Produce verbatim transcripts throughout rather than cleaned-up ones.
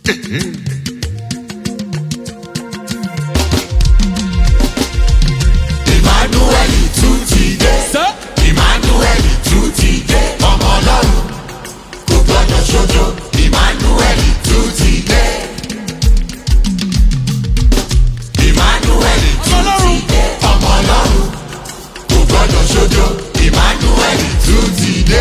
Emmanuel tún ti dé. Emmanuel tún ti dé. Ọmọ Ọlọ́run kò gbọdọ̀ ṣojo. Emmanuel tún ti dé. Emmanuel tún ti dé. Ọmọ Ọlọ́run kò gbọdọ̀ ṣojo. Emmanuel tún ti dé.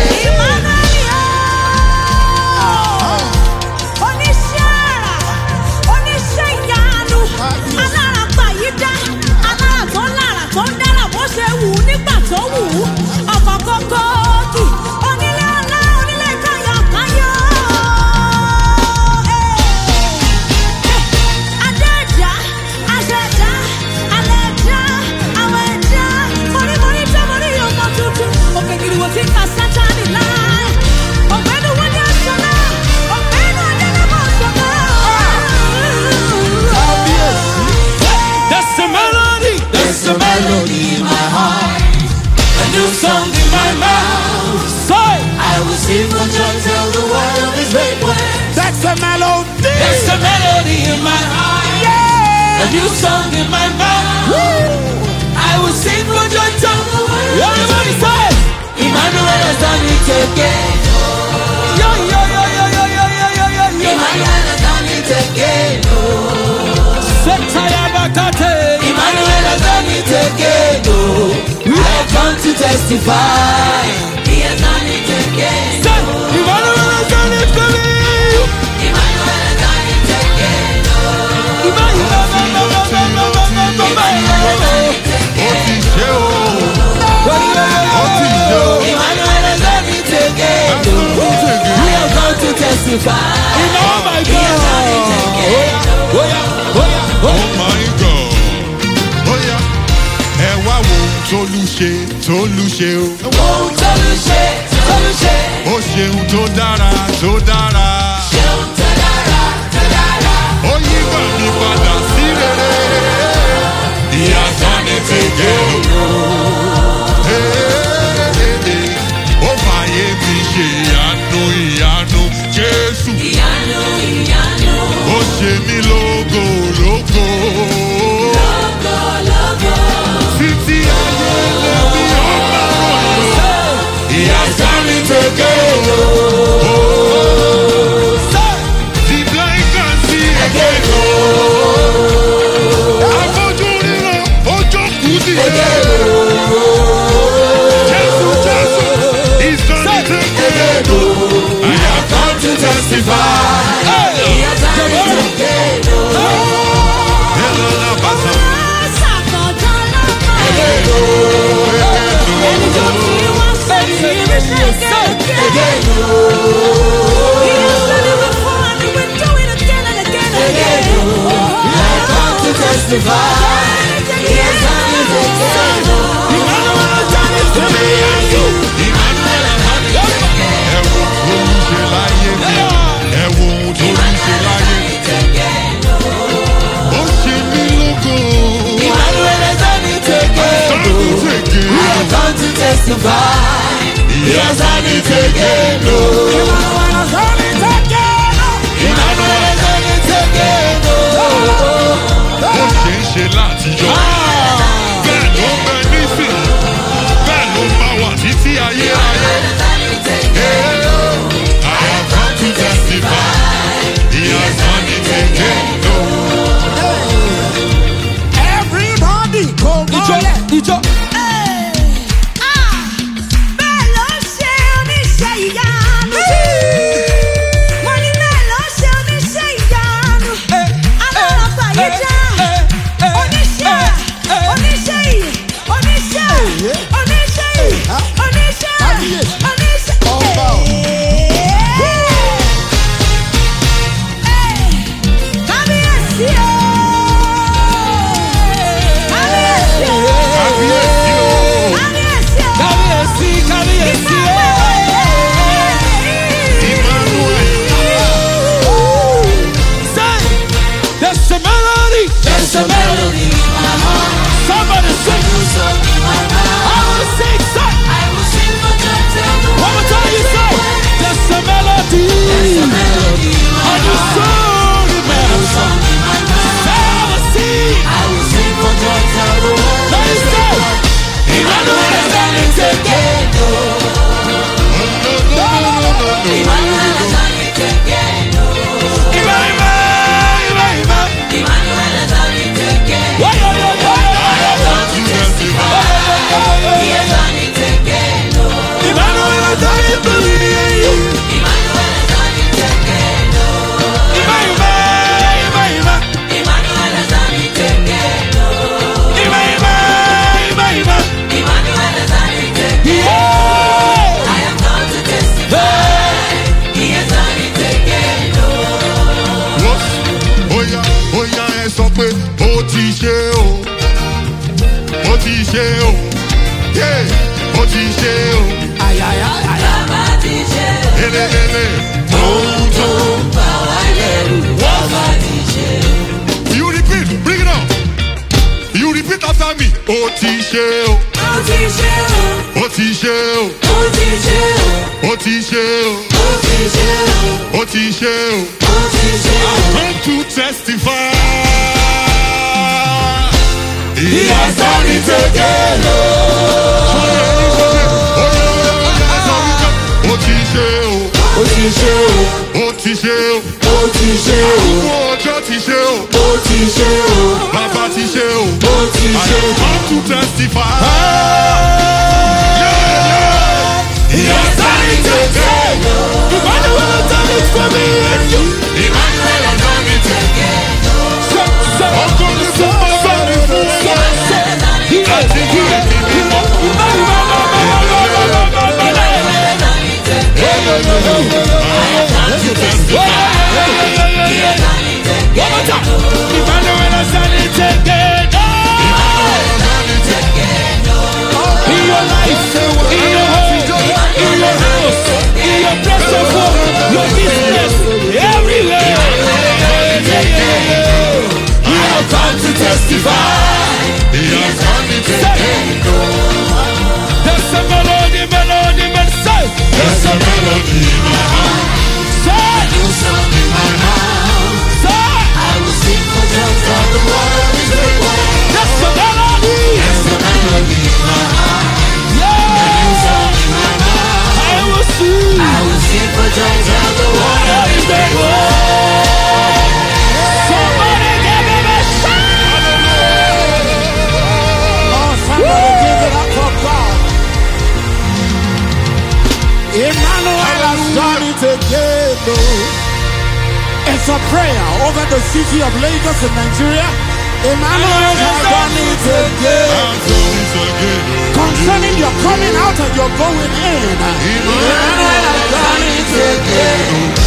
There's a melody in my heart, a new song in my mouth. So I will sing for joy, tell the world of His great works. That's a melody. There's a melody in my heart, yeah. A new song in my mouth. Woo. I will sing for joy, tell the world. Everybody say, Emmanuel has done it again. Yo yo yo yo yo yo yo yo yo. Emmanuel has done it again. Emmanuel has done it again. Oh, I have come to testify. He has done it again. Oh, Emmanuel has done it for me. Emmanuel has done it again. Oh, Emmanuel has done it again. Emmanuel has done it again. We have come to testify. Oh my God. He has done it again. Oh yeah, oh yeah, oh my God. Ẹ wá wo Tolúṣe Tolúṣe o. Wo Tolúṣe Tolúṣe. Ó ṣeun tó dára tó dára. Ṣeun tó dára tó dára. Ó yí gbà mí padà sí rere. He has done it again. Ó fàyè mi ṣe ìyanu ìyanu Jésù. Ìyanu ìyanu. Ó ṣe mí lógo lógo. Lógo lógo. Títí ayé lẹ́bí ọlọ́run yóò. He has done it again. Oh, the blind can see again. Afọ́jú ríran, ojú kù dìde. Jésù Jésù, he's done it again. I have come to testify. He has done it again. Hello, la pasa. Testify. He has done it again. Emmanuel has done it again. Emmanuel has done it again. Ó ṣe ń ṣe láti yọ. Bẹ́ẹ̀ ló ń bẹ nísìn. Bẹ́ẹ̀ ló máa wà títí ayé ayé. I have come to testify. He has done it again. Everybody go mọ́lẹ̀. Ìjọ. Kábíyèsí. ṣe o. Ó ti ṣe o. Ó ti ṣe o. Ó ti ṣe o. Ó ti ṣe o. Ó ti ṣe o. Ó ti ṣe o. Ó ti ṣe o. Come to testify. He has done it again, oh. Ó ti ṣe o. Ó ti ṣe o. Ó ti ṣe o. Ó ti ṣe o. Àwọn ọjọ́ ti ṣe o. Ó ti ṣe o. Bàbá ti ṣe o. Ó ti I ṣe o. have come to testify. He has done it again, oh. Emmanuel has done it for me and you. Emmanuel has done it again, oh. Ọkọ mi fún bàbá mi fún ẹ. Àti kí èmi mi mọ̀. One more time. Emmanuel has done it again, oh. In your life, in your home, in your house, in your place of work, your business, everywhere. I have come to testify. He has done it again. There's a melody, melody, melody. There's a melody in my heart. Say, New song in my mouth. say, I will sing for joy till the world is required. there's a melody. There's a melody in my heart. New Yeah, song in my mouth. I will sing. I will sing for joy till the world What is is the required. word? Somebody give him a shout. Oh, somebody give it up for God. Emmanuel has done it again, oh. It's a prayer over the city of Lagos in Nigeria. Emmanuel has done it again. I'm doing it again. Concerning your coming out and your going in. Emmanuel has done it again.